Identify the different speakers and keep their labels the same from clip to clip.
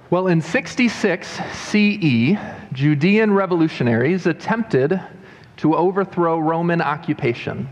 Speaker 1: Well, in 66 CE, Judean revolutionaries attempted to overthrow Roman occupation.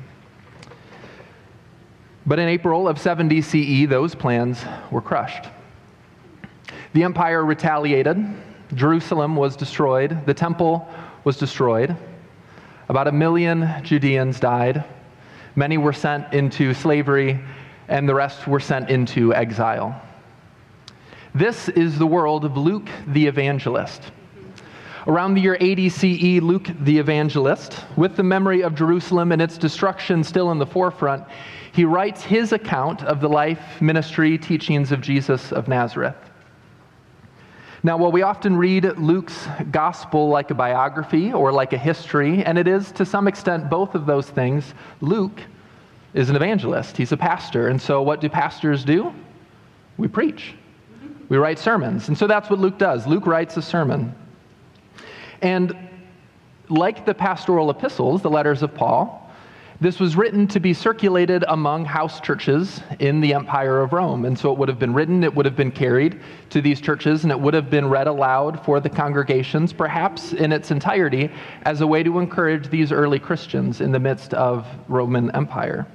Speaker 1: But in April of 70 CE, those plans were crushed. The empire retaliated. Jerusalem was destroyed. The temple was destroyed. About 1 million Judeans died. Many were sent into slavery, and the rest were sent into exile. This is the world of Luke the Evangelist. Around the year 80 CE, Luke the Evangelist, with the memory of Jerusalem and its destruction still in the forefront, he writes his account of the life, ministry, teachings of Jesus of Nazareth. Now, while we often read Luke's gospel like a biography or like a history, and it is to some extent both of those things, Luke is an evangelist. He's a pastor. And so what do pastors do? We preach. We write sermons. And so that's what Luke does. Luke writes a sermon. And like the pastoral epistles, the letters of Paul, this was written to be circulated among house churches in the Empire of Rome. And so it would have been written, it would have been carried to these churches, and it would have been read aloud for the congregations, perhaps in its entirety, as a way to encourage these early Christians in the midst of Roman Empire.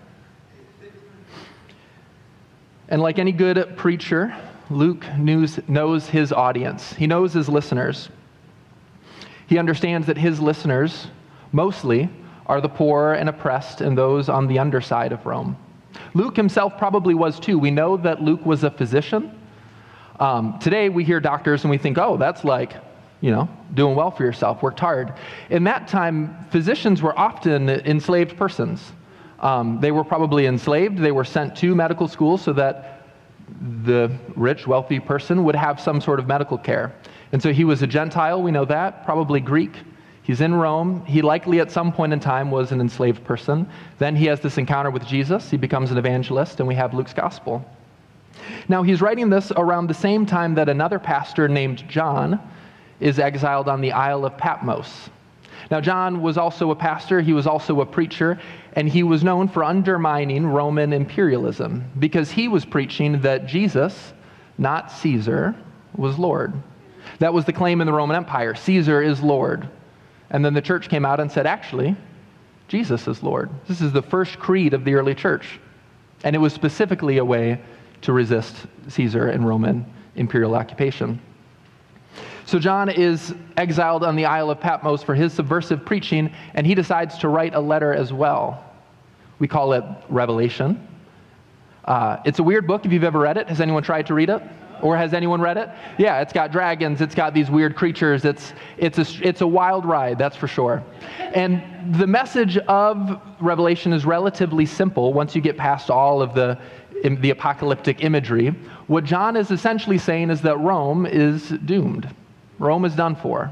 Speaker 1: And like any good preacher, Luke knows his audience. He knows his listeners. He understands that his listeners, mostly, are the poor and oppressed and those on the underside of Rome. Luke himself probably was too. We know that Luke was a physician. Today we hear doctors and we think, oh, that's like, doing well for yourself, worked hard. In that time, physicians were often enslaved persons. They were probably enslaved. They were sent to medical school so that the rich, wealthy person would have some sort of medical care. And so he was a Gentile, we know that, probably Greek. He's in Rome. He likely at some point in time was an enslaved person. Then he has this encounter with Jesus. He becomes an evangelist, and we have Luke's gospel. Now, he's writing this around the same time that another pastor named John is exiled on the Isle of Patmos. Now, John was also a pastor. He was also a preacher, and he was known for undermining Roman imperialism because he was preaching that Jesus, not Caesar, was Lord. That was the claim in the Roman Empire. Caesar is Lord. And then the church came out and said, actually, Jesus is Lord. This is the first creed of the early church. And it was specifically a way to resist Caesar and Roman imperial occupation. So John is exiled on the Isle of Patmos for his subversive preaching, and he decides to write a letter as well. We call it Revelation. It's a weird book if you've ever read it. Has anyone tried to read it? Or has anyone read it? Yeah, it's got dragons, it's got these weird creatures, it's a wild ride, that's for sure. And the message of Revelation is relatively simple once you get past all of the apocalyptic imagery. What John is essentially saying is that Rome is doomed. Rome is done for.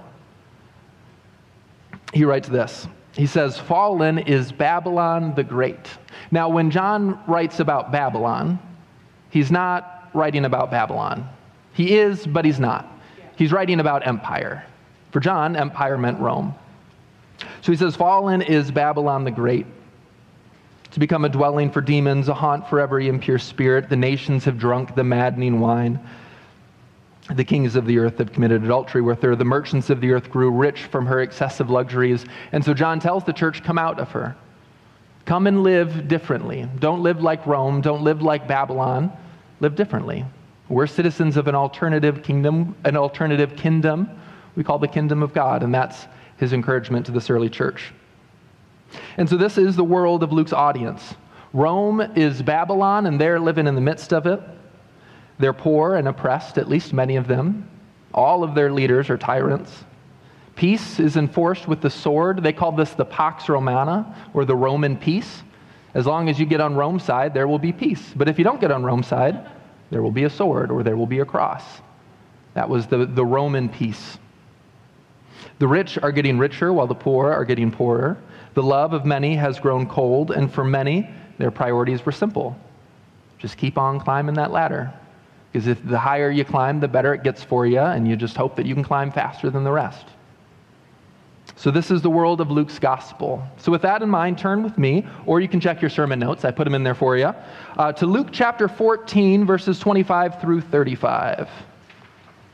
Speaker 1: He writes this. He says, "Fallen is Babylon the Great." Now, when John writes about Babylon, he's not writing about Babylon. He is, but he's not. He's writing about empire. For John, empire meant Rome. So he says, "Fallen is Babylon the Great. To become a dwelling for demons, a haunt for every impure spirit. The nations have drunk the maddening wine. The kings of the earth have committed adultery with her. The merchants of the earth grew rich from her excessive luxuries." And so John tells the church, come out of her. Come and live differently. Don't live like Rome. Don't live like Babylon. Live differently. We're citizens of an alternative kingdom. We call the kingdom of God, and that's his encouragement to this early church. And so this is the world of Luke's audience. Rome is Babylon, and they're living in the midst of it. They're poor and oppressed, at least many of them. All of their leaders are tyrants. Peace is enforced with the sword. They call this the Pax Romana, or the Roman peace. As long as you get on Rome's side, there will be peace. But if you don't get on Rome's side, there will be a sword, or there will be a cross. That was the Roman peace. The rich are getting richer, while the poor are getting poorer. The love of many has grown cold, and for many, their priorities were simple. Just keep on climbing that ladder. Because if the higher you climb, the better it gets for you, and you just hope that you can climb faster than the rest. So this is the world of Luke's gospel. So with that in mind, turn with me, or you can check your sermon notes. I put them in there for you. To Luke chapter 14, verses 25 through 35.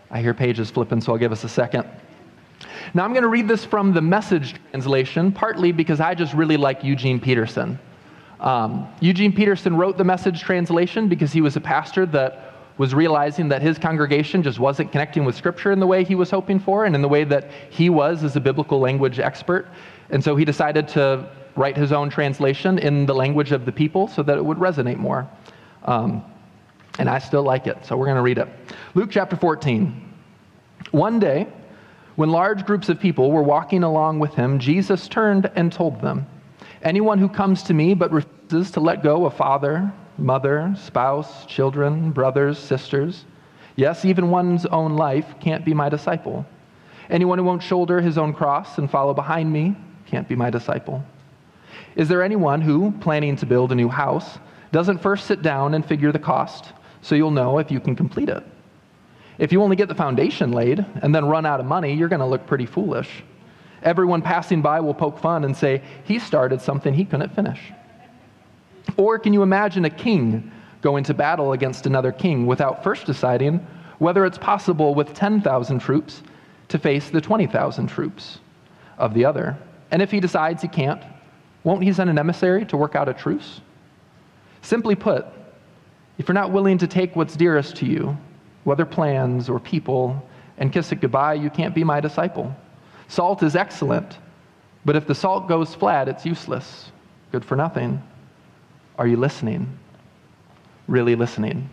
Speaker 1: I hear pages flipping, so I'll give us a second. Now I'm going to read this from the Message translation, partly because I just really like Eugene Peterson. Eugene Peterson wrote the Message translation because he was a pastor that was realizing that his congregation just wasn't connecting with Scripture in the way he was hoping for and in the way that he was as a biblical language expert. And so he decided to write his own translation in the language of the people so that it would resonate more. And I still like it, so we're going to read it. Luke chapter 14. One day, when large groups of people were walking along with him, Jesus turned and told them, "Anyone who comes to me but refuses to let go of father, mother, spouse, children, brothers, sisters, yes, even one's own life, can't be my disciple. Anyone who won't shoulder his own cross and follow behind me can't be my disciple. Is there anyone who, planning to build a new house, doesn't first sit down and figure the cost so you'll know if you can complete it? If you only get the foundation laid and then run out of money, you're going to look pretty foolish. Everyone passing by will poke fun and say, 'He started something he couldn't finish.' Or can you imagine a king go into battle against another king without first deciding whether it's possible with 10,000 troops to face the 20,000 troops of the other? And if he decides he can't, won't he send an emissary to work out a truce? Simply put, if you're not willing to take what's dearest to you, whether plans or people, and kiss it goodbye, you can't be my disciple. Salt is excellent, but if the salt goes flat, it's useless, good for nothing. Are you listening? Really listening?"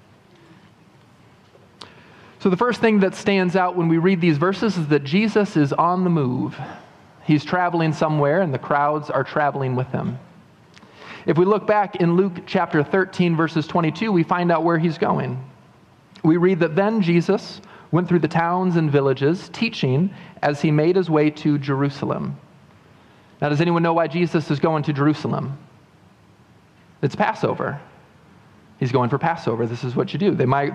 Speaker 1: So the first thing that stands out when we read these verses is that Jesus is on the move. He's traveling somewhere, and the crowds are traveling with him. If we look back in Luke chapter 13, verses 22, we find out where he's going. We read that then Jesus went through the towns and villages, teaching as he made his way to Jerusalem. Now, does anyone know why Jesus is going to Jerusalem? It's Passover. He's going for Passover. This is what you do.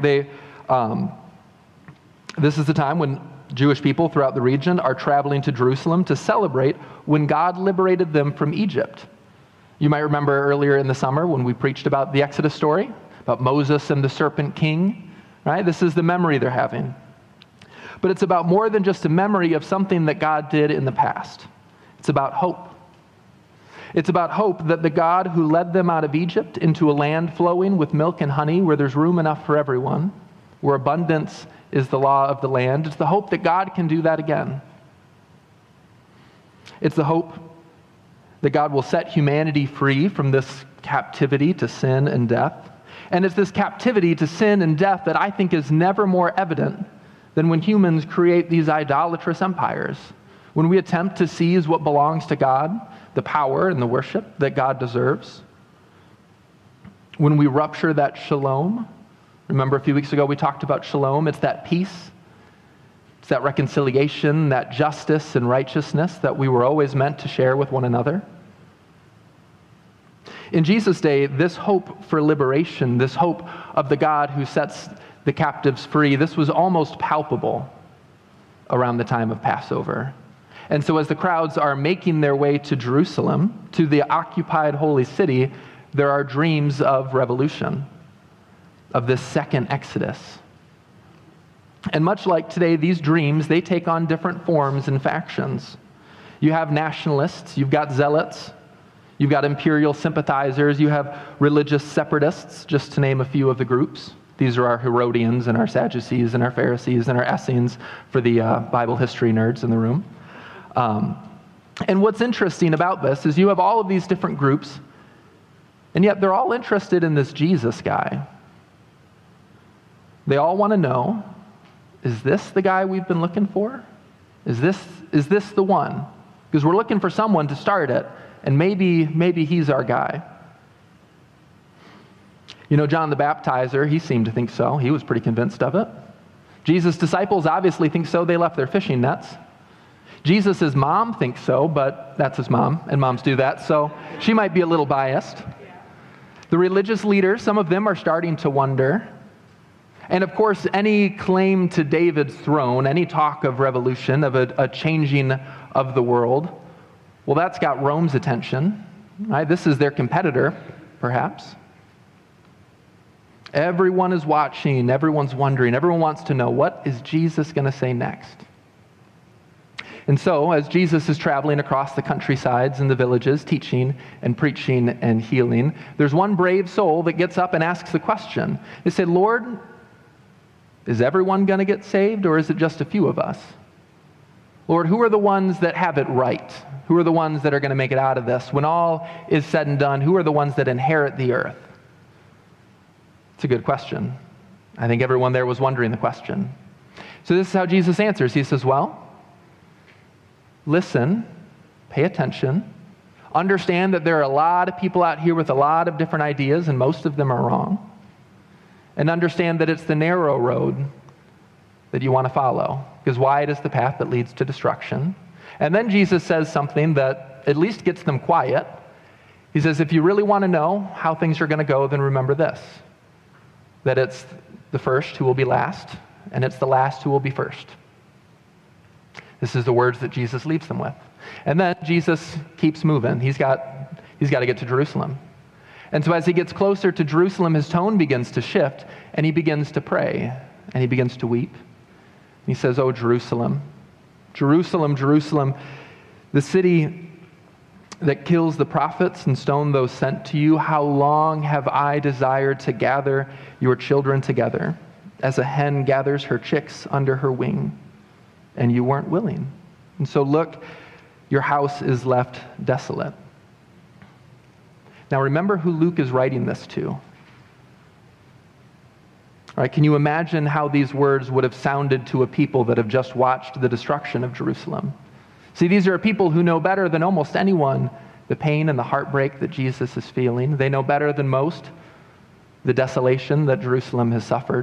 Speaker 1: This is the time when Jewish people throughout the region are traveling to Jerusalem to celebrate when God liberated them from Egypt. You might remember earlier in the summer when we preached about the Exodus story, about Moses and the serpent king. Right? This is the memory they're having. But it's about more than just a memory of something that God did in the past. It's about hope. It's about hope that the God who led them out of Egypt into a land flowing with milk and honey, where there's room enough for everyone, where abundance is the law of the land, it's the hope that God can do that again. It's the hope that God will set humanity free from this captivity to sin and death. And it's this captivity to sin and death that I think is never more evident than when humans create these idolatrous empires. When we attempt to seize what belongs to God, the power and the worship that God deserves. When we rupture that shalom. Remember a few weeks ago we talked about shalom. It's that peace. It's that reconciliation, that justice and righteousness that we were always meant to share with one another. In Jesus' day, this hope for liberation, this hope of the God who sets the captives free, this was almost palpable around the time of Passover. And so as the crowds are making their way to Jerusalem, to the occupied holy city, there are dreams of revolution, of this second Exodus. And much like today, these dreams, they take on different forms and factions. You have nationalists, you've got zealots, you've got imperial sympathizers, you have religious separatists, just to name a few of the groups. These are our Herodians and our Sadducees and our Pharisees and our Essenes for the Bible history nerds in the room. And what's interesting about this is you have all of these different groups, and yet they're all interested in this Jesus guy. They all want to know, is this the guy we've been looking for? Is this the one? Because we're looking for someone to start it, and maybe he's our guy. You know, John the Baptizer, he seemed to think so. He was pretty convinced of it. Jesus' disciples obviously think so. They left their fishing nets. Jesus' mom thinks so, but that's his mom, and moms do that, so she might be a little biased. The religious leaders, some of them are starting to wonder. And of course, any claim to David's throne, any talk of revolution, of a changing of the world, well, that's got Rome's attention. Right? This is their competitor, perhaps. Everyone is watching. Everyone's wondering. Everyone wants to know, what is Jesus going to say next? And so, as Jesus is traveling across the countrysides and the villages, teaching and preaching and healing, there's one brave soul that gets up and asks the question. They say, Lord, is everyone going to get saved, or is it just a few of us? Lord, who are the ones that have it right? Who are the ones that are going to make it out of this? When all is said and done, who are the ones that inherit the earth? It's a good question. I think everyone there was wondering the question. So this is how Jesus answers. He says, well, listen, pay attention, understand that there are a lot of people out here with a lot of different ideas, and most of them are wrong, and understand that it's the narrow road that you want to follow, because wide is the path that leads to destruction. And then Jesus says something that at least gets them quiet. He says, if you really want to know how things are going to go, then remember this, that it's the first who will be last, and it's the last who will be first. This is the words that Jesus leaves them with. And then Jesus keeps moving. He's got to get to Jerusalem. And so as he gets closer to Jerusalem, his tone begins to shift, and he begins to pray, and he begins to weep. And he says, oh, Jerusalem, Jerusalem, Jerusalem, the city that kills the prophets and stone those sent to you, how long have I desired to gather your children together, as a hen gathers her chicks under her wing, and you weren't willing. And so look, your house is left desolate. Now remember who Luke is writing this to. All right, can you imagine how these words would have sounded to a people that have just watched the destruction of Jerusalem? See, these are people who know better than almost anyone the pain and the heartbreak that Jesus is feeling. They know better than most the desolation that Jerusalem has suffered.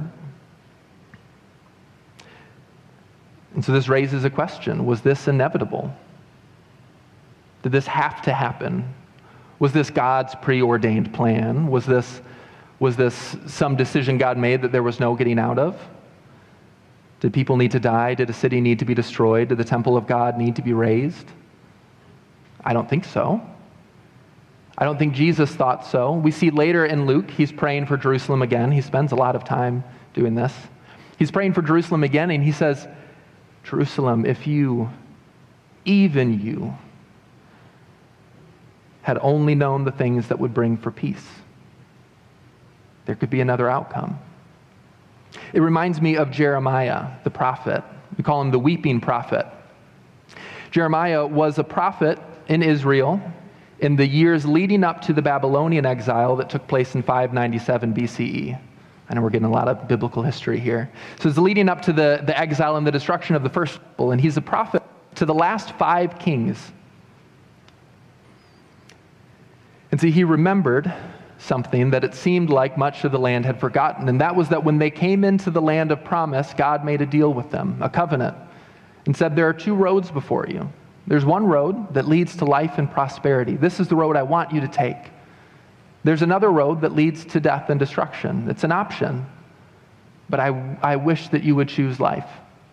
Speaker 1: And so this raises a question. Was this inevitable? Did this have to happen? Was this God's preordained plan? Was this some decision God made that there was no getting out of? Did people need to die? Did a city need to be destroyed? Did the temple of God need to be razed? I don't think so. I don't think Jesus thought so. We see later in Luke, he's praying for Jerusalem again. He spends a lot of time doing this. He's praying for Jerusalem again, and he says, Jerusalem, if you, even you, had only known the things that would bring for peace, there could be another outcome. It reminds me of Jeremiah, the prophet. We call him the weeping prophet. Jeremiah was a prophet in Israel in the years leading up to the Babylonian exile that took place in 597 BCE. I know we're getting a lot of biblical history here. So it's leading up to the exile and the destruction of the first people, and he's a prophet to the last 5 kings. And see, he remembered something that it seemed like much of the land had forgotten, and that was that when they came into the land of promise, God made a deal with them, a covenant, and said, there are 2 roads before you. There's one road that leads to life and prosperity. This is the road I want you to take. There's another road that leads to death and destruction. It's an option, but I wish that you would choose life.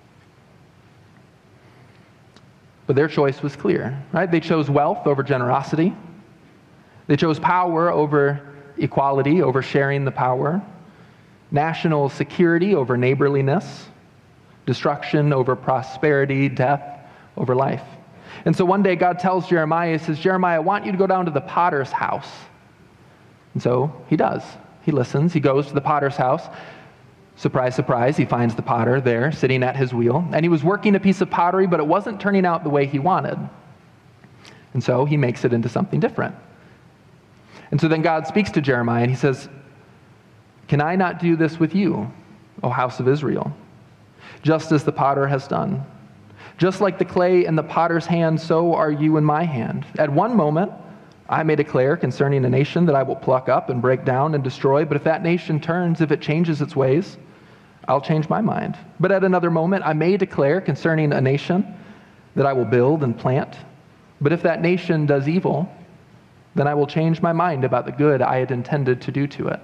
Speaker 1: But their choice was clear, right? They chose wealth over generosity. They chose power over equality, over sharing the power. National security over neighborliness. Destruction over prosperity. Death over life. And so one day God tells Jeremiah, he says, Jeremiah, I want you to go down to the potter's house. And so he does. He listens. He goes to the potter's house. Surprise, surprise, he finds the potter there sitting at his wheel. And he was working a piece of pottery, but it wasn't turning out the way he wanted. And so he makes it into something different. And so then God speaks to Jeremiah and he says, can I not do this with you, O house of Israel? Just as the potter has done. Just like the clay in the potter's hand, so are you in my hand. At one moment, I may declare concerning a nation that I will pluck up and break down and destroy, but if that nation turns, if it changes its ways, I'll change my mind. But at another moment, I may declare concerning a nation that I will build and plant, but if that nation does evil, then I will change my mind about the good I had intended to do to it.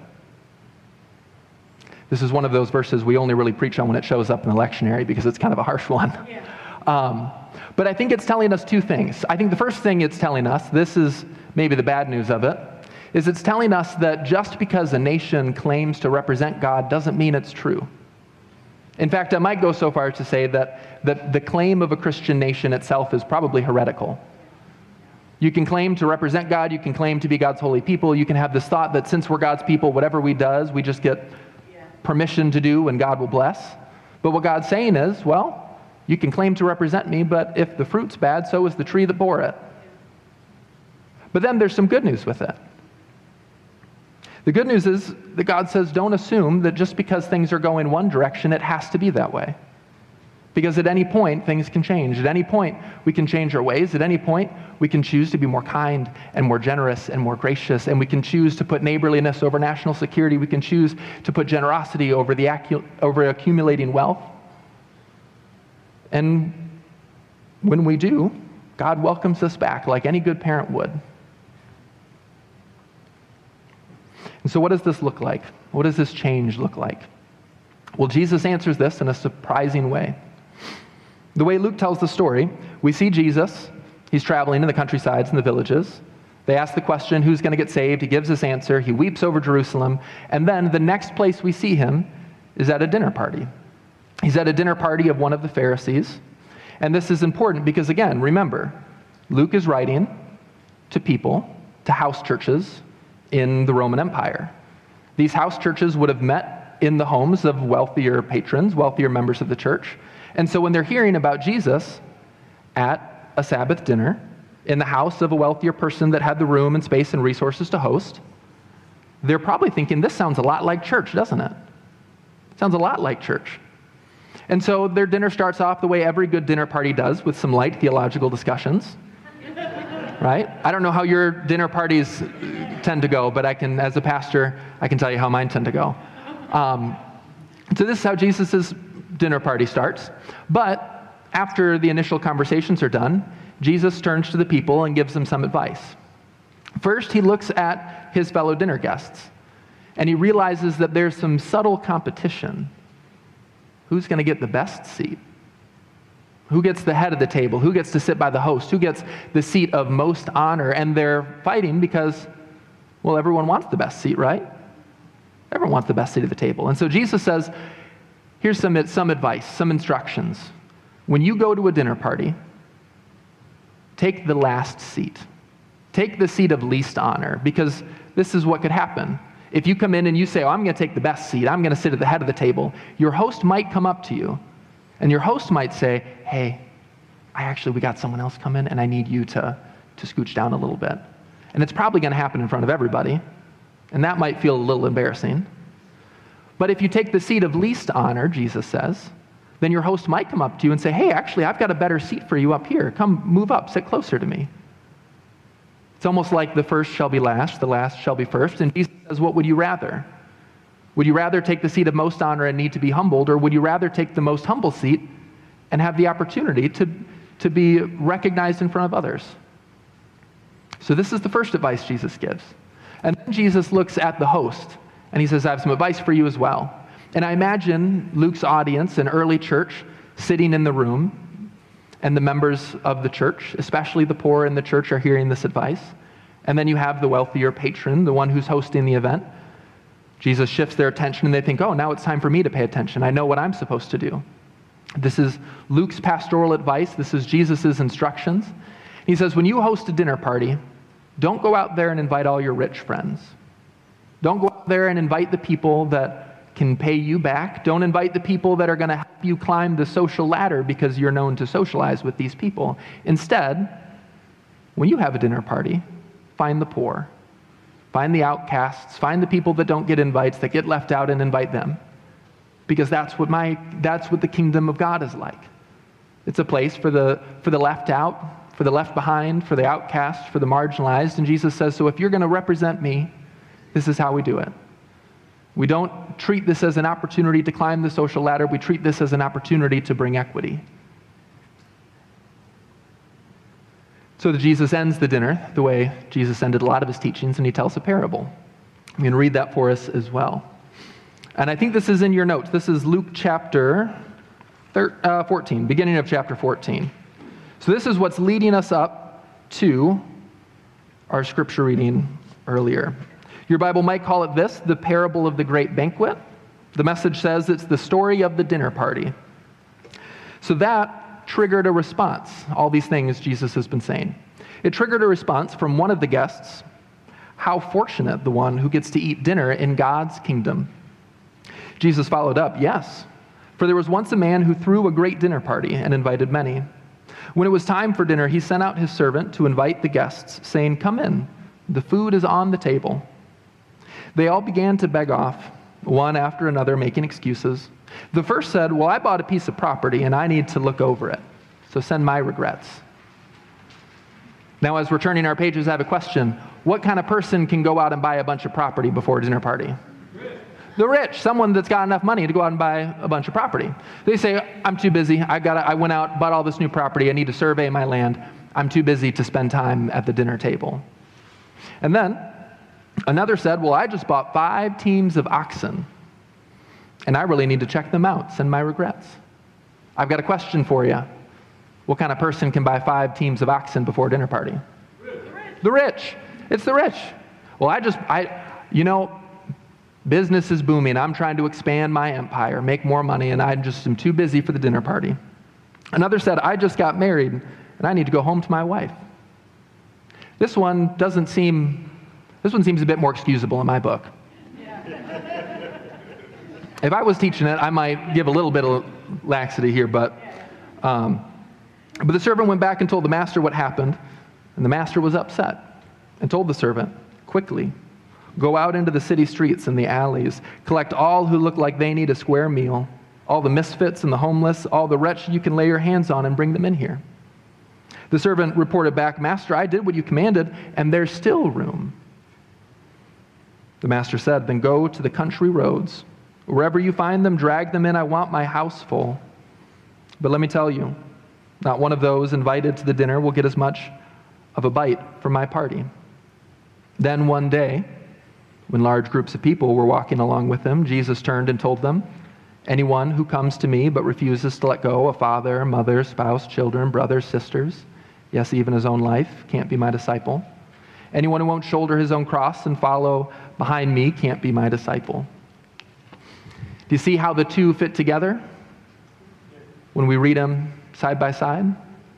Speaker 1: This is one of those verses we only really preach on when it shows up in the lectionary because it's kind of a harsh one. Yeah. But I think it's telling us 2 things. I think the first thing it's telling us, this is maybe the bad news of it, is it's telling us that just because a nation claims to represent God doesn't mean it's true. In fact, I might go so far as to say that the claim of a Christian nation itself is probably heretical. You can claim to represent God, you can claim to be God's holy people, you can have this thought that since we're God's people, whatever we do, we just get permission to do and God will bless. But what God's saying is, well, you can claim to represent me, but if the fruit's bad, so is the tree that bore it. But then there's some good news with it. The good news is that God says, don't assume that just because things are going one direction, it has to be that way. Because at any point, things can change. At any point, we can change our ways. At any point, we can choose to be more kind and more generous and more gracious. And we can choose to put neighborliness over national security. We can choose to put generosity over accumulating wealth. And when we do, God welcomes us back like any good parent would. And so what does this look like? What does this change look like? Well, Jesus answers this in a surprising way. The way Luke tells the story, we see Jesus. He's traveling in the countrysides and the villages. They ask the question, who's going to get saved? He gives this answer. He weeps over Jerusalem. And then the next place we see him is at a dinner party. He's at a dinner party of one of the Pharisees. And this is important because, again, remember, Luke is writing to people, to house churches in the Roman Empire. These house churches would have met in the homes of wealthier patrons, wealthier members of the church. And so when they're hearing about Jesus at a Sabbath dinner in the house of a wealthier person that had the room and space and resources to host, they're probably thinking, this sounds a lot like church, doesn't it? Sounds a lot like church. And so their dinner starts off the way every good dinner party does, with some light theological discussions. Right? I don't know how your dinner parties tend to go, but as a pastor, I can tell you how mine tend to go. So this is how Jesus' dinner party starts. But after the initial conversations are done, Jesus turns to the people and gives them some advice. First, he looks at his fellow dinner guests, and he realizes that there's some subtle competition. Who's going to get the best seat? Who gets the head of the table? Who gets to sit by the host? Who gets the seat of most honor? And they're fighting because, well, everyone wants the best seat, right? Everyone wants the best seat at the table. And so Jesus says, here's some advice, some instructions. When you go to a dinner party, take the last seat. Take the seat of least honor, because this is what could happen. If you come in and you say, oh, I'm going to take the best seat, I'm going to sit at the head of the table, your host might come up to you. And your host might say, hey, we got someone else come in, and I need you to scooch down a little bit. And it's probably going to happen in front of everybody, and that might feel a little embarrassing. But if you take the seat of least honor, Jesus says, then your host might come up to you and say, hey, actually, I've got a better seat for you up here. Come, move up, sit closer to me. It's almost like the first shall be last, the last shall be first. And Jesus says, what would you rather? Would you rather take the seat of most honor and need to be humbled, or would you rather take the most humble seat and have the opportunity to be recognized in front of others? So this is the first advice Jesus gives. And then Jesus looks at the host, and he says, I have some advice for you as well. And I imagine Luke's audience, an early church, sitting in the room, and the members of the church, especially the poor in the church, are hearing this advice. And then you have the wealthier patron, the one who's hosting the event. Jesus shifts their attention, and they think, oh, now it's time for me to pay attention. I know what I'm supposed to do. This is Luke's pastoral advice. This is Jesus' instructions. He says, when you host a dinner party, don't go out there and invite all your rich friends. Don't go out there and invite the people that can pay you back. Don't invite the people that are going to help you climb the social ladder because you're known to socialize with these people. Instead, when you have a dinner party, find the poor. Find the outcasts, find the people that don't get invites, that get left out, and invite them. Because that's what the kingdom of God is like. It's a place for the left out, for the left behind, for the outcast, for the marginalized. And Jesus says, so if you're going to represent me, this is how we do it. We don't treat this as an opportunity to climb the social ladder. We treat this as an opportunity to bring equity. So Jesus ends the dinner the way Jesus ended a lot of his teachings, and he tells a parable. I'm going to read that for us as well. And I think this is in your notes. This is Luke chapter 14, beginning of chapter 14. So this is what's leading us up to our scripture reading earlier. Your Bible might call it this, the parable of the great banquet. The Message says it's the story of the dinner party. So that triggered a response, all these things Jesus has been saying. It triggered a response from one of the guests. How fortunate the one who gets to eat dinner in God's kingdom. Jesus followed up, yes, for there was once a man who threw a great dinner party and invited many. When it was time for dinner, he sent out his servant to invite the guests, saying, "Come in, the food is on the table." They all began to beg off, one after another, making excuses. The first said, "Well, I bought a piece of property and I need to look over it, so send my regrets." Now, as we're turning our pages, I have a question. What kind of person can go out and buy a bunch of property before a dinner party? The rich, someone that's got enough money to go out and buy a bunch of property. They say, "I'm too busy. I went out, bought all this new property. I need to survey my land. I'm too busy to spend time at the dinner table." And then another said, "Well, I just bought 5 teams of oxen, and I really need to check them out. Send my regrets." I've got a question for you. What kind of person can buy 5 teams of oxen before a dinner party? The rich. It's the rich. Well, business is booming. I'm trying to expand my empire, make more money, and I just am too busy for the dinner party. Another said, "I just got married, and I need to go home to my wife." This one seems a bit more excusable in my book. If I was teaching it, I might give a little bit of laxity here, but the servant went back and told the master what happened, and the master was upset and told the servant, "Quickly, go out into the city streets and the alleys, collect all who look like they need a square meal, all the misfits and the homeless, all the wretched you can lay your hands on, and bring them in here." The servant reported back, "Master, I did what you commanded, and there's still room." The master said, "Then go to the country roads. Wherever you find them, drag them in. I want my house full." But let me tell you, not one of those invited to the dinner will get as much of a bite from my party. Then one day, when large groups of people were walking along with him, Jesus turned and told them, "Anyone who comes to me but refuses to let go of father, mother, spouse, children, brothers, sisters, yes, even his own life, can't be my disciple. Anyone who won't shoulder his own cross and follow behind me can't be my disciple." Do you see how the two fit together when we read them side by side?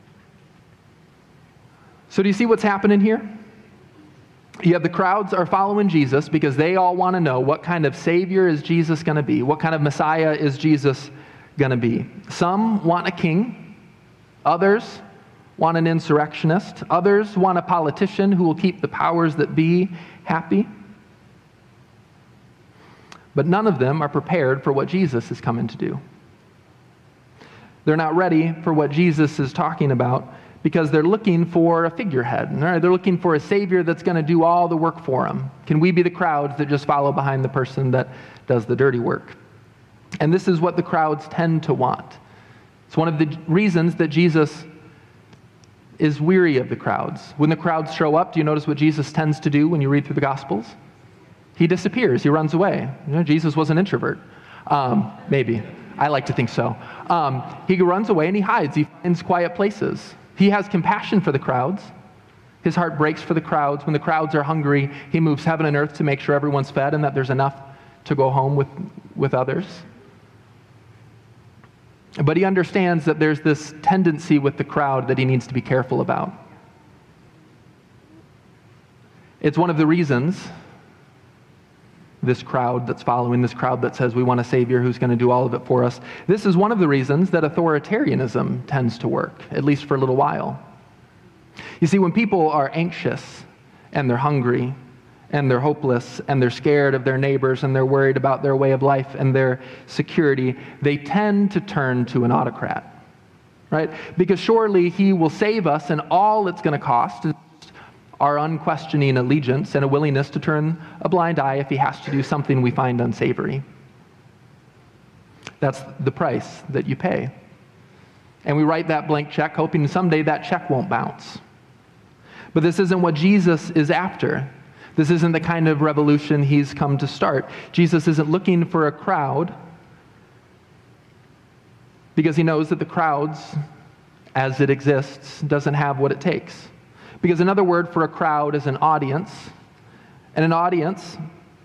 Speaker 1: So do you see what's happening here? You have the crowds are following Jesus because they all want to know, what kind of Savior is Jesus going to be? What kind of Messiah is Jesus going to be? Some want a king. Others want an insurrectionist. Others want a politician who will keep the powers that be happy. But none of them are prepared for what Jesus is coming to do. They're not ready for what Jesus is talking about because they're looking for a figurehead. They're looking for a Savior that's going to do all the work for them. Can we be the crowds that just follow behind the person that does the dirty work? And this is what the crowds tend to want. It's one of the reasons that Jesus is weary of the crowds. When the crowds show up, do you notice what Jesus tends to do when you read through the Gospels? He disappears. He runs away. Jesus was an introvert. Maybe. I like to think so. He runs away and he hides. He finds quiet places. He has compassion for the crowds. His heart breaks for the crowds. When the crowds are hungry, he moves heaven and earth to make sure everyone's fed and that there's enough to go home with others. But he understands that there's this tendency with the crowd that he needs to be careful about. It's one of the reasons this crowd that's following, this crowd that says we want a Savior who's going to do all of it for us, this is one of the reasons that authoritarianism tends to work, at least for a little while. You see, when people are anxious and they're hungry and they're hopeless and they're scared of their neighbors and they're worried about their way of life and their security, they tend to turn to an autocrat, right? Because surely he will save us, and all it's going to cost is our unquestioning allegiance and a willingness to turn a blind eye if he has to do something we find unsavory. That's the price that you pay. And we write that blank check hoping someday that check won't bounce. But this isn't what Jesus is after. This isn't the kind of revolution he's come to start. Jesus isn't looking for a crowd because he knows that the crowds, as it exists, doesn't have what it takes. Because another word for a crowd is an audience, And an audience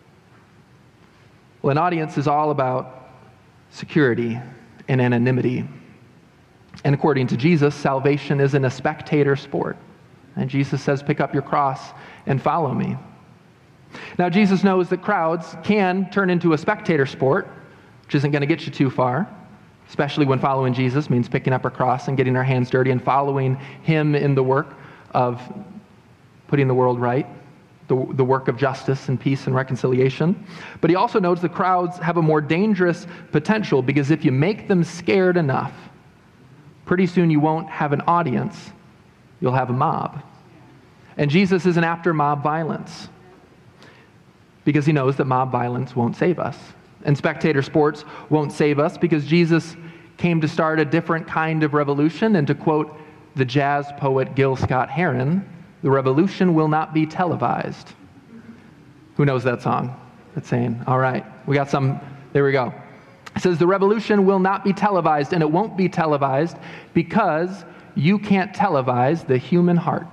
Speaker 1: is all about security and anonymity. And according to Jesus, salvation isn't a spectator sport. And Jesus says, pick up your cross and follow me. Now, Jesus knows that crowds can turn into a spectator sport, which isn't going to get you too far, especially when following Jesus means picking up our cross and getting our hands dirty and following him in the work of putting the world right, the work of justice and peace and reconciliation. But he also knows the crowds have a more dangerous potential, because if you make them scared enough, pretty soon you won't have an audience, you'll have a mob. And Jesus isn't after mob violence, because he knows that mob violence won't save us. And spectator sports won't save us, because Jesus came to start a different kind of revolution. And to quote the jazz poet Gil Scott-Heron, the revolution will not be televised. Who knows that song? That's saying, all right, we got some, there we go. It says the revolution will not be televised, and it won't be televised because you can't televise the human heart.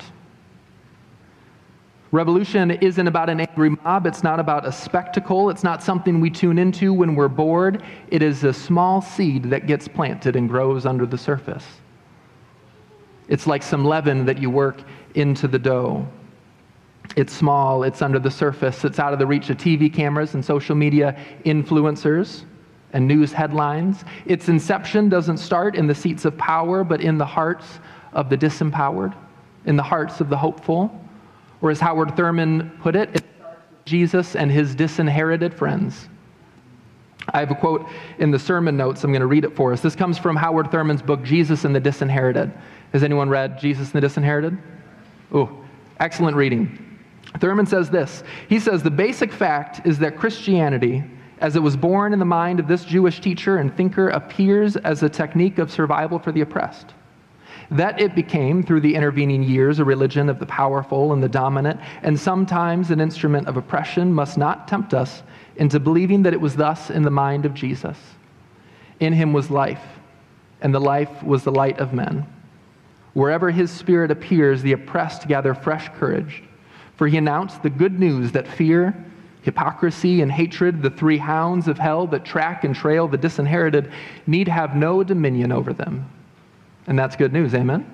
Speaker 1: Revolution isn't about an angry mob. It's not about a spectacle. It's not something we tune into when we're bored. It is a small seed that gets planted and grows under the surface. It's like some leaven that you work into the dough. It's small, it's under the surface, it's out of the reach of TV cameras and social media influencers and news headlines. Its inception doesn't start in the seats of power, but in the hearts of the disempowered, in the hearts of the hopeful. Or as Howard Thurman put it starts with Jesus and his disinherited friends. I have a quote in the sermon notes. I'm going to read it for us. This comes from Howard Thurman's book, Jesus and the Disinherited. Has anyone read Jesus and the Disinherited? Oh, excellent reading. Thurman says this. He says, the basic fact is that Christianity, as it was born in the mind of this Jewish teacher and thinker, appears as a technique of survival for the oppressed. That it became, through the intervening years, a religion of the powerful and the dominant, and sometimes an instrument of oppression, must not tempt us into believing that it was thus in the mind of Jesus. In him was life, and the life was the light of men. Wherever his spirit appears, the oppressed gather fresh courage, for he announced the good news that fear, hypocrisy, and hatred, the three hounds of hell that track and trail the disinherited, need have no dominion over them. And that's good news, amen?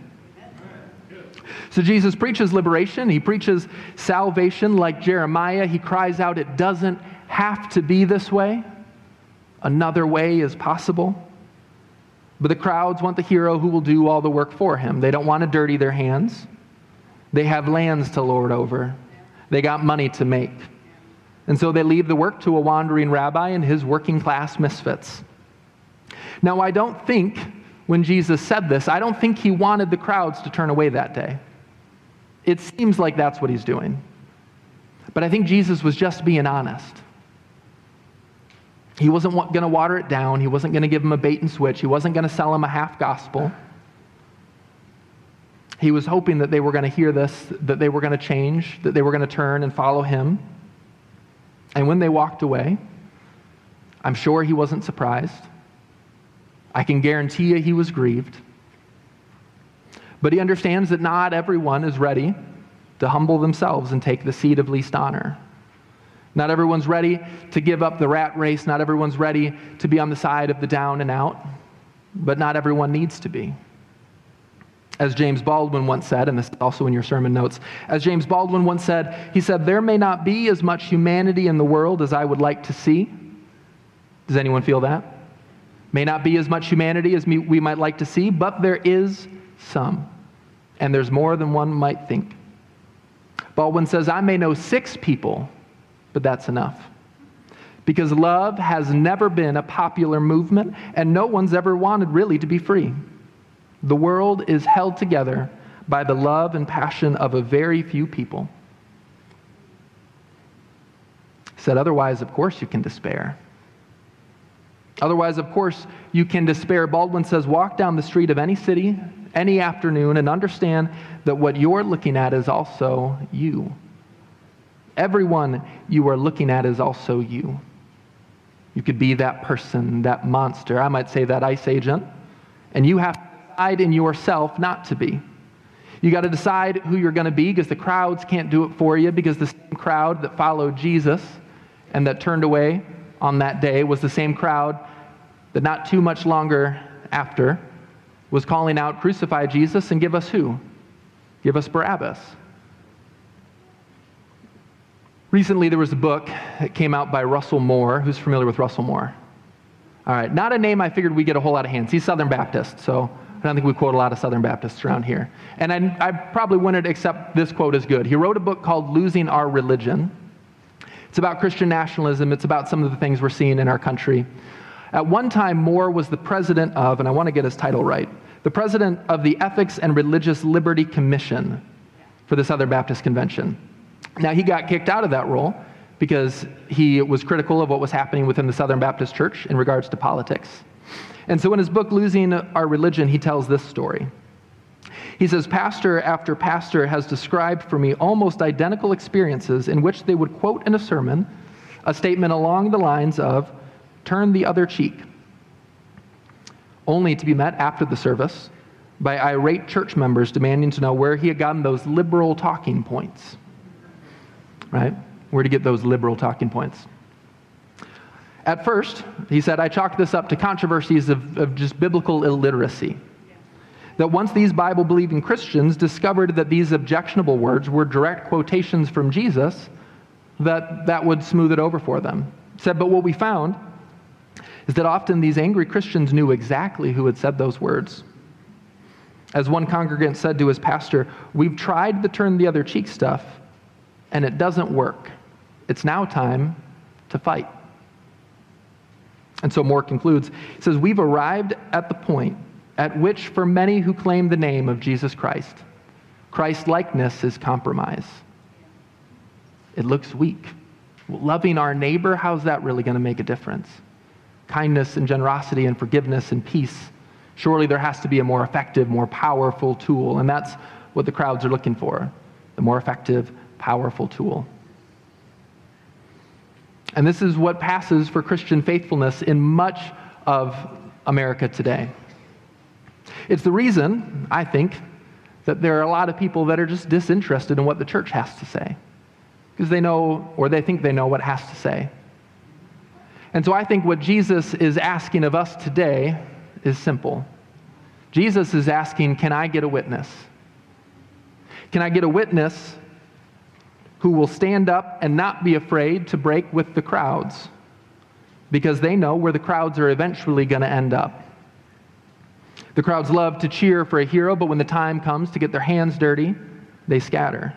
Speaker 1: So Jesus preaches liberation. He preaches salvation like Jeremiah. He cries out, it doesn't have to be this way. Another way is possible. But the crowds want the hero who will do all the work for him. They don't want to dirty their hands. They have lands to lord over. They got money to make. And so they leave the work to a wandering rabbi and his working class misfits. Now, I don't think when Jesus said this, I don't think he wanted the crowds to turn away that day. It seems like that's what he's doing. But I think Jesus was just being honest. He wasn't going to water it down. He wasn't going to give them a bait and switch. He wasn't going to sell them a half gospel. He was hoping that they were going to hear this, that they were going to change, that they were going to turn and follow him. And when they walked away, I'm sure he wasn't surprised. I can guarantee you he was grieved. But he understands that not everyone is ready to humble themselves and take the seat of least honor. Not everyone's ready to give up the rat race. Not everyone's ready to be on the side of the down and out. But not everyone needs to be. As James Baldwin once said, and this is also in your sermon notes, as James Baldwin once said, he said, there may not be as much humanity in the world as I would like to see. Does anyone feel that? May not be as much humanity as we might like to see, but there is some. And there's more than one might think. Baldwin says, I may know 6 people, but that's enough. Because love has never been a popular movement, and no one's ever wanted really to be free. The world is held together by the love and passion of a very few people. He said, otherwise, of course, you can despair. Otherwise, of course, you can despair. Baldwin says, walk down the street of any city, any afternoon, and understand that what you're looking at is also you. Everyone you are looking at is also you. You could be that person, that monster, I might say that ICE agent, and you have to decide in yourself not to be. You got to decide who you're going to be, because the crowds can't do it for you, because the same crowd that followed Jesus and that turned away on that day was the same crowd that not too much longer after was calling out, "Crucify Jesus and give us who? Give us Barabbas." Recently, there was a book that came out by Russell Moore. Who's familiar with Russell Moore? All right, not a name I figured we'd get a whole lot of hands. He's Southern Baptist, so I don't think we quote a lot of Southern Baptists around here. And I probably wouldn't accept this quote as good. He wrote a book called Losing Our Religion. It's about Christian nationalism. It's about some of the things we're seeing in our country. At one time, Moore was the president of, and I want to get his title right, the president of the Ethics and Religious Liberty Commission for the Southern Baptist Convention. Now, he got kicked out of that role because he was critical of what was happening within the Southern Baptist Church in regards to politics. And so in his book, Losing Our Religion, he tells this story. He says, "Pastor after pastor has described for me almost identical experiences in which they would quote in a sermon a statement along the lines of, 'Turn the other cheek,' only to be met after the service by irate church members demanding to know where he had gotten those liberal talking points." Right? Where to get those liberal talking points. At first, he said, I chalked this up to controversies of just biblical illiteracy. That once these Bible-believing Christians discovered that these objectionable words were direct quotations from Jesus, that would smooth it over for them. He said, but what we found is that often these angry Christians knew exactly who had said those words. As one congregant said to his pastor, "We've tried the turn the other cheek stuff, and it doesn't work. It's now time to fight." And so Moore concludes, he says, "We've arrived at the point at which for many who claim the name of Jesus Christ, Christ-likeness is compromise. It looks weak. Loving our neighbor, how's that really going to make a difference? Kindness and generosity and forgiveness and peace, surely there has to be a more effective, more powerful tool." And that's what the crowds are looking for, the more effective, powerful tool. And this is what passes for Christian faithfulness in much of America today. It's the reason, I think, that there are a lot of people that are just disinterested in what the church has to say, because they know, or they think they know, what it has to say. And so I think what Jesus is asking of us today is simple. Jesus is asking, can I get a witness? Can I get a witness who will stand up and not be afraid to break with the crowds, because they know where the crowds are eventually going to end up. The crowds love to cheer for a hero, but when the time comes to get their hands dirty, they scatter.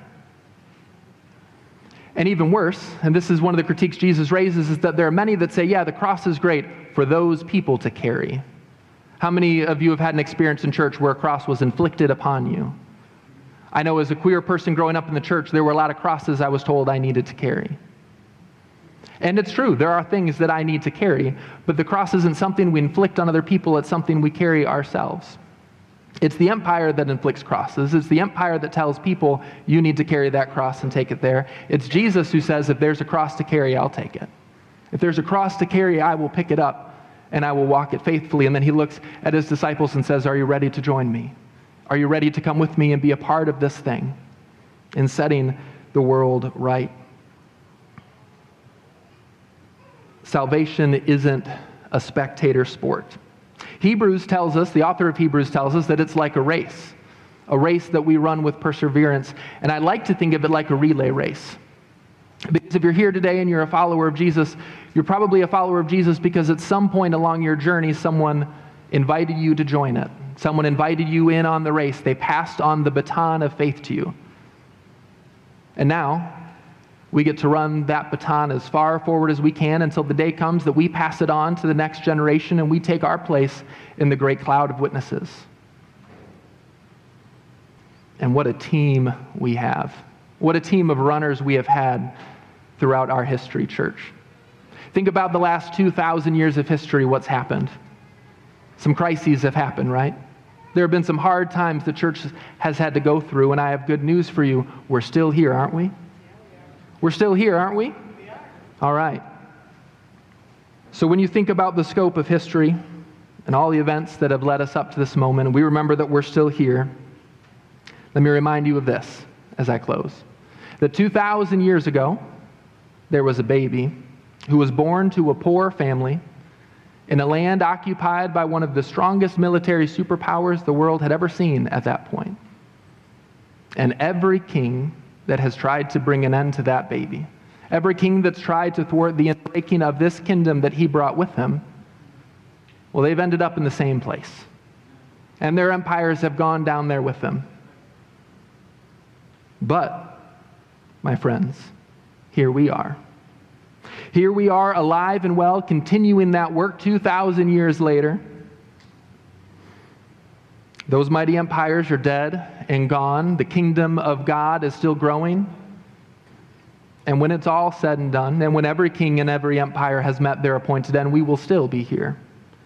Speaker 1: And even worse, and this is one of the critiques Jesus raises, is that there are many that say, yeah, the cross is great for those people to carry. How many of you have had an experience in church where a cross was inflicted upon you? I know as a queer person growing up in the church, there were a lot of crosses I was told I needed to carry. And it's true, there are things that I need to carry, but the cross isn't something we inflict on other people, it's something we carry ourselves. It's the empire that inflicts crosses. It's the empire that tells people, you need to carry that cross and take it there. It's Jesus who says, if there's a cross to carry, I'll take it. If there's a cross to carry, I will pick it up and I will walk it faithfully. And then he looks at his disciples and says, are you ready to join me? Are you ready to come with me and be a part of this thing in setting the world right? Salvation isn't a spectator sport. Hebrews tells us, the author of Hebrews tells us that it's like a race that we run with perseverance. And I like to think of it like a relay race. Because if you're here today and you're a follower of Jesus, you're probably a follower of Jesus because at some point along your journey, someone invited you to join it. Someone invited you in on the race. They passed on the baton of faith to you. And now, we get to run that baton as far forward as we can until the day comes that we pass it on to the next generation and we take our place in the great cloud of witnesses. And what a team we have. What a team of runners we have had throughout our history, church. Think about the last 2,000 years of history, what's happened. Some crises have happened, right? There have been some hard times the church has had to go through, and I have good news for you. We're still here, aren't we? We're still here, aren't we? All right. So when you think about the scope of history and all the events that have led us up to this moment, and we remember that we're still here, Let me remind you of this as I close. That 2,000 years ago, there was a baby who was born to a poor family in a land occupied by one of the strongest military superpowers the world had ever seen at that point. And every king that has tried to bring an end to that baby, every king that's tried to thwart the breaking of this kingdom that he brought with him, well, they've ended up in the same place. And their empires have gone down there with them. But, my friends, here we are. Here we are, alive and well, continuing that work 2,000 years later. Those mighty empires are dead and gone. The kingdom of God is still growing. And when it's all said and done, and when every king and every empire has met their appointed end, we will still be here.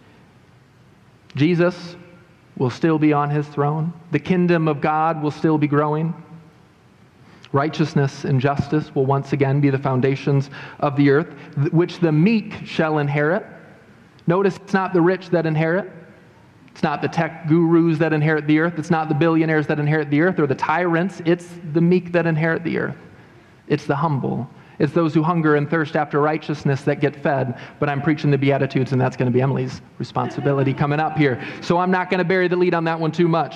Speaker 1: Jesus will still be on his throne. The kingdom of God will still be growing. Righteousness and justice will once again be the foundations of the earth, which the meek shall inherit. Notice it's not the rich that inherit. It's not the tech gurus that inherit the earth. It's not the billionaires that inherit the earth or the tyrants. It's the meek that inherit the earth. It's the humble. It's those who hunger and thirst after righteousness that get fed. But I'm preaching the Beatitudes, and that's going to be Emily's responsibility coming up here. So I'm not going to bury the lead on that one too much.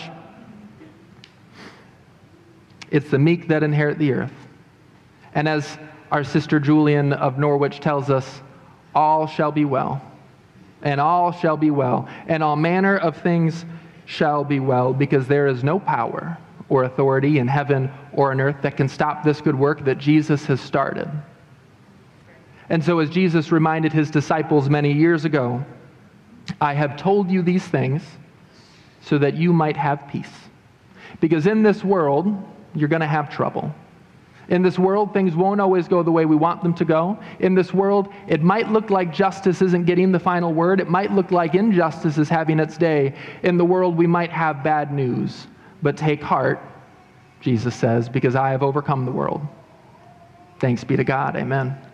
Speaker 1: It's the meek that inherit the earth. And as our sister Julian of Norwich tells us, all shall be well. And all shall be well. And all manner of things shall be well, because there is no power or authority in heaven or on earth that can stop this good work that Jesus has started. And so as Jesus reminded his disciples many years ago, I have told you these things so that you might have peace. Because in this world, you're going to have trouble. In this world, things won't always go the way we want them to go. In this world, it might look like justice isn't getting the final word. It might look like injustice is having its day. In the world, we might have bad news. But take heart, Jesus says, because I have overcome the world. Thanks be to God. Amen.